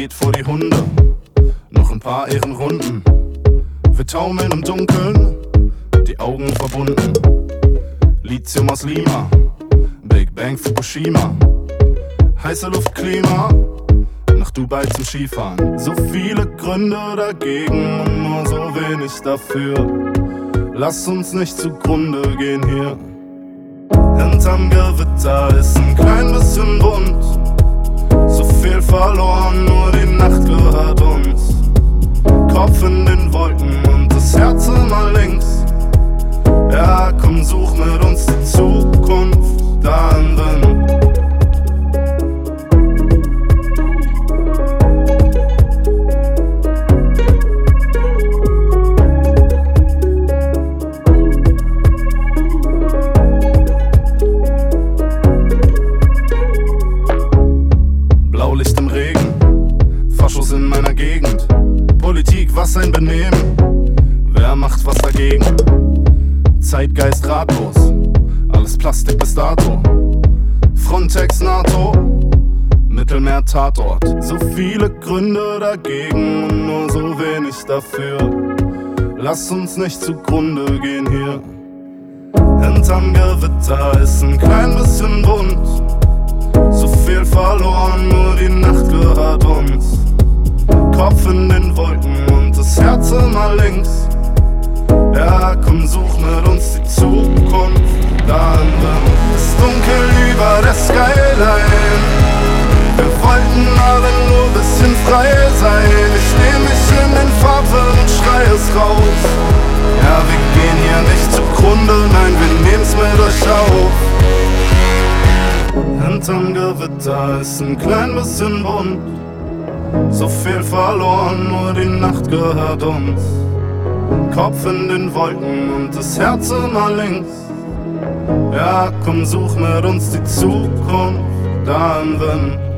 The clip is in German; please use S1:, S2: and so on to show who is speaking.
S1: geht vor die Hunde, noch ein paar Ehrenrunden. Wir taumeln im Dunkeln, die Augen verbunden. Lithium aus Lima, Big Bang Fukushima. Heiße Luft, Klima, nach Dubai zum Skifahren. So viele Gründe dagegen und nur so wenig dafür. Lass uns nicht zugrunde gehen hier. Hinterm Gewitter ist ein klein bisschen bunt. So viel verloren, nur die Nacht gehört uns. Kopf in den Wolken und das Herz immer links. Ja, komm, such mit uns die Zukunft da im Wind. Blaulicht im Regen, Faschos in meiner Gegend. Politik, was ein Benehmen, wer macht was dagegen? Zeitgeist ratlos, alles Plastik bis dato. Frontex, NATO, Mittelmeer, Tatort. So viele Gründe dagegen und nur so wenig dafür. Lass uns nicht zugrunde gehen hier. Hinterm Gewitter ist ein klein bisschen bunt. So viel verloren, nur die Nacht gehört uns. Kopf in den Wolken und das Herz immer links. Ja, komm, such mit uns die Zukunft da im Wind. Ist dunkel über der Skyline. Wir wollten alle nur bisschen frei sein. Ich nehm mich in den Farben und schrei es raus. Ja, wir gehen hier nicht zugrunde, nein, wir nehmen's mit euch auf. Hinterm Gewitter ist ein klein bisschen bunt. So viel verloren, nur die Nacht gehört uns. Kopf in den Wolken und das Herz immer links. Ja, komm, such mit uns die Zukunft da im Wind.